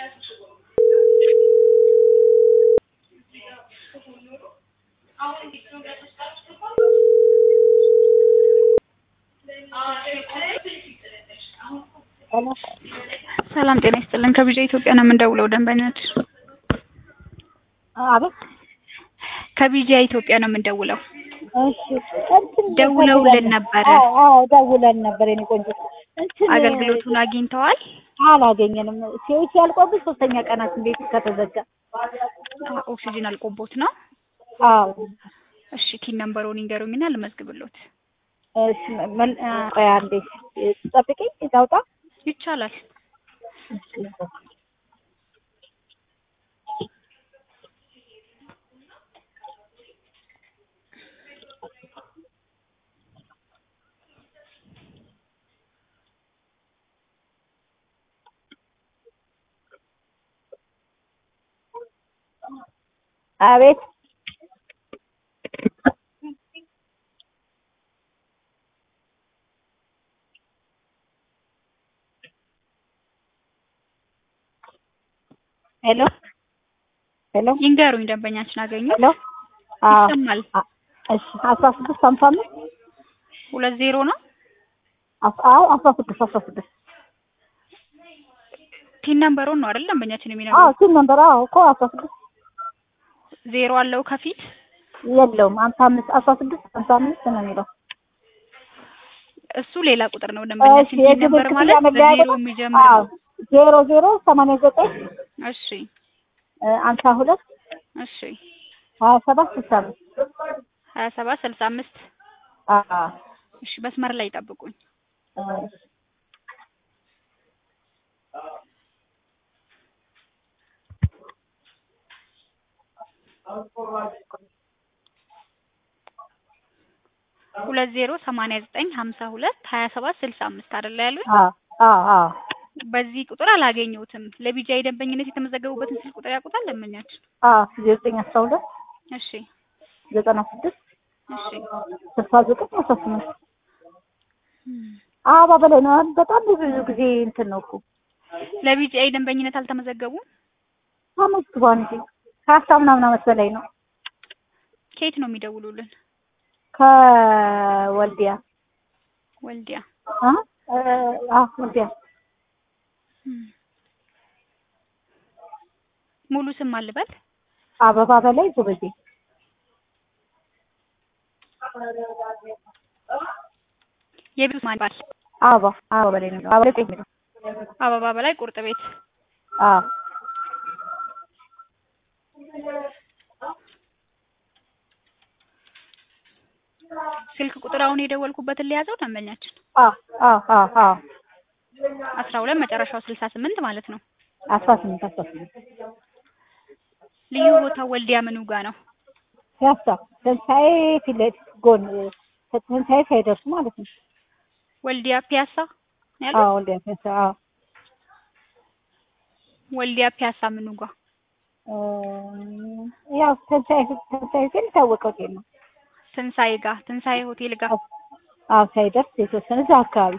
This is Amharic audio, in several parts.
ሰላም ጤና ይስጥልን ከቢጃ ኢትዮጵያ ነው የምንደውለው ደንበኛች አቤት ከቢጃ ኢትዮጵያ ነው የምንደውለው እሺ ደውለውልን ነበር ደውለን ነበር የኔ ቆንጆ አገልግሎቱን አግኝተዋል አላገኘንም ሲኦሲ ያልቆብን ሶስተኛ ቀናት እንዴት ከተዘጋ ኦክሲጅን አልቆቦት ነው አዎ እሺ ኪን ነምበሩን ይንገሩኝና ልመዝግብልዎት እሺ አንዴ ጠብቂኝ ታውጣ ይቻላል አቤት ሄሎ ይንገሩኝ ደንበኛችን አገኙ ሄሎ ይሰማል እሺ 1655 20 ነው አዎ 16 ቲን ነምበሩን ነው አይደል ደንበኛችን የሚነግሩት አዎ ቲን ነምበር እኮ 16 ዜሮ አለው ከፊት የለውም 55 16 55 ነው የሚለው እሱ ሌላ ቁጥር ነው ደንበኛችን ቲን ነምበር ማለት በዜሮ የሚጀምር 0089 እሺ 52 እሺ 27 65 እሺ መስመር ላይ ጠብቁኝ ሁለት 089522765 አይደል ያሉኝ በዚህ ቁጥር አላገኘሁትም ለቢጃ የደንበኝነት የተመዘገቡበትን ስልክ ቁጥር ያውቁታል ደንበኛችን 0912 እሺ 96 እሺ 69 በላይ ነው በጣም ብዙ ጊዜ እንትን ነው እኮ ለቢጃ የደንበኝነት አልተመዘገቡም ተመዝግቧል እንጂ ምናምን አመት በላይ ነው ከየት ነው የሚደውሉልን ከወልዲያ ወልዲያ ወልዲያ ሙሉ ስም አልበል አበባ በላይ ጎበዜ የቤት ማን ባል አበባ በላይ ነው አበባ በላይ ቁርጥ ቤት ስልክ ቁጥር አሁን የደወልኩበትን ሊያዘው ደንበኛችን 12 መጨረሻው 68 ማለት ነው 18 ልዩ ቦታው ወልዲያ ምኑ ጋር ነው ያሳ ተንሳኤ ፊት ጎን ተንሳኤ ሳይደርስ ማለት ነው ወልዲያ ፒያሳ ያለው ወልዲያ ፒያሳ ወልዲያ ፒያሳ ምኑ ጋር ያው ተንሳኤ ሲል ታወቀው ነው ትንሳኤ ሆቴል ጋር ሳይደርስ የተወሰነ እዛ አካባቢ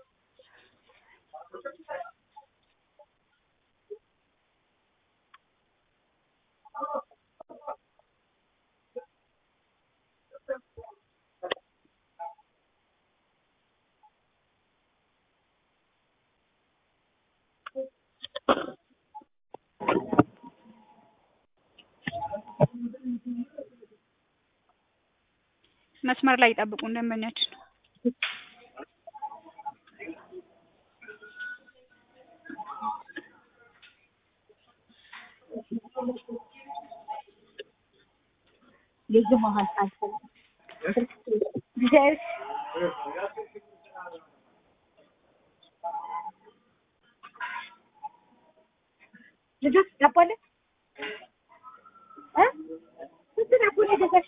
መስመር ላይ ጠብቁ ደንበኛችን ልጅ መሀል አልፈለ ዲዛይር ልጅ ያባለ ስንት ያባለ ደጋሽ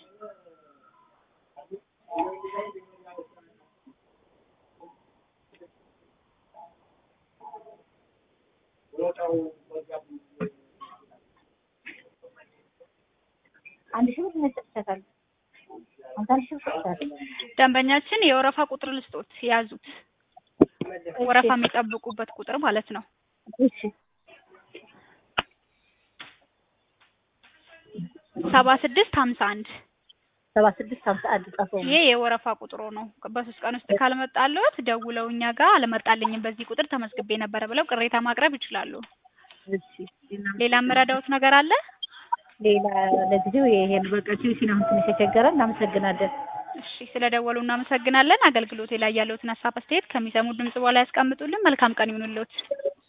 አንድ ሺህ ብር መስጠታል ደንበኛችን የወረፋ ቁጥር ልስጦት ያዙት ወረፋ የሚጠብቁበት ቁጥር ማለት ነው እሺ 7651 7651 ጻፈው። ይሄ የወረፋ ቁጥሩ ነው። በ3 ቀን ውስጥ ካልመጣልዎት ደውለው እኛ ጋር አልመጣልኝም በዚህ ቁጥር ተመዝግቤ ነበር ብለው ቅሬታ ማቅረብ ይችላሉ። እሺ ሌላ የምረዳዎት ነገር አለ? ሌላ ለጊዜው ይሄን በቃ ኪዩሲን አሁን ትንሽ ተቸገረን። እናመሰግናለን። እሺ ስለደወሉ እናመሰግናለን። አገልግሎቴ ላይ ያለዎትን ሀሳብ አስተያየት ከሚሰሙት ድምጽ በኋላ ያስቀምጡልን። መልካም ቀን ይሁንልዎት።